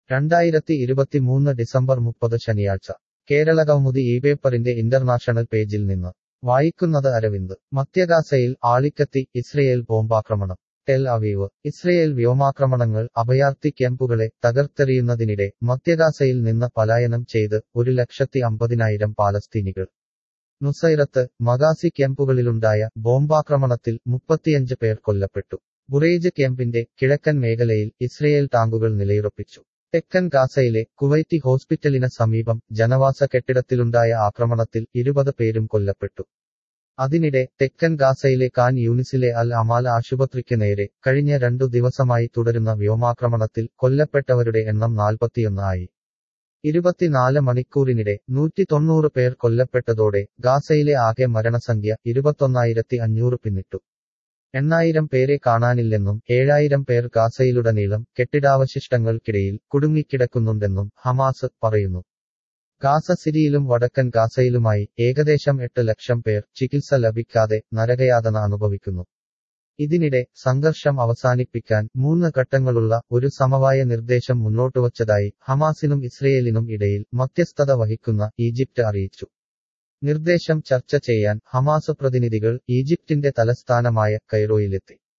2023 December 30 ശനിയാഴ്ച കേരളകൗമുദി ഈ പേപ്പറിന്റെ ഇന്റർനാഷണൽ പേജിൽ നിന്ന് വായിക്കുന്നത് അരവിന്ദ്. മധ്യഗാസയിൽ ആളിക്കത്തി ഇസ്രയേൽ ബോംബാക്രമണം. Tel Aviv. ഇസ്രയേൽ വ്യോമാക്രമണങ്ങൾ അഭയാർത്ഥി ക്യാമ്പുകളെ തകർത്തെറിയുന്നതിനിടെ മധ്യഗാസയിൽ നിന്ന് പലായനം ചെയ്ത് 1,50,000 പാലസ്തീനികൾ. നുസൈറത്ത്, മഗാസി ക്യാമ്പുകളിലുണ്ടായ ബോംബാക്രമണത്തിൽ 35 പേർ കൊല്ലപ്പെട്ടു. ബുറേജ് ക്യാമ്പിന്റെ കിഴക്കൻ മേഖലയിൽ ഇസ്രയേൽ ടാങ്കുകൾ നിലയുറപ്പിച്ചു. തെക്കൻ ഗാസയിലെ കുവൈറ്റി ഹോസ്പിറ്റലിന് സമീപം ജനവാസ കെട്ടിടത്തിലുണ്ടായ ആക്രമണത്തിൽ 20 പേരും കൊല്ലപ്പെട്ടു. അതിനിടെ തെക്കൻ ഗാസയിലെ ഖാൻ യൂനിസിലെ അൽ അമാൽ ആശുപത്രിക്ക് നേരെ കഴിഞ്ഞ 2 ദിവസമായി തുടരുന്ന വ്യോമാക്രമണത്തിൽ കൊല്ലപ്പെട്ടവരുടെ എണ്ണം 41 ആയി. 24 മണിക്കൂറിനിടെ 190 പേർ കൊല്ലപ്പെട്ടതോടെ ഗാസയിലെ ആകെ മരണസംഖ്യ 21,500 പിന്നിട്ടു. 8,000 പേരെ കാണാനില്ലെന്നും 7,000 പേർ ഗാസയിലുടനീളം കെട്ടിടാവശിഷ്ടങ്ങൾക്കിടയിൽ കുടുങ്ങിക്കിടക്കുന്നുണ്ടെന്നും ഹമാസ് പറയുന്നു. ഗാസ സിറ്റിയിലും വടക്കൻ ഗാസയിലുമായി ഏകദേശം 8 ലക്ഷം പേർ ചികിത്സ ലഭിക്കാതെ നരകയാതന അനുഭവിക്കുന്നു. ഇതിനിടെ സംഘർഷം അവസാനിപ്പിക്കാൻ 3 ഘട്ടങ്ങളുള്ള ഒരു സമവായ നിർദ്ദേശം മുന്നോട്ടുവച്ചതായി ഹമാസിനും ഇസ്രയേലിനും ഇടയിൽ മധ്യസ്ഥത വഹിക്കുന്ന ഈജിപ്ത് അറിയിച്ചു. നിർദ്ദേശം ചർച്ച ചെയ്യാൻ ഹമാസ് പ്രതിനിധികൾ ഈജിപ്തിന്റെ തലസ്ഥാനമായ കൈറോയിലെത്തി.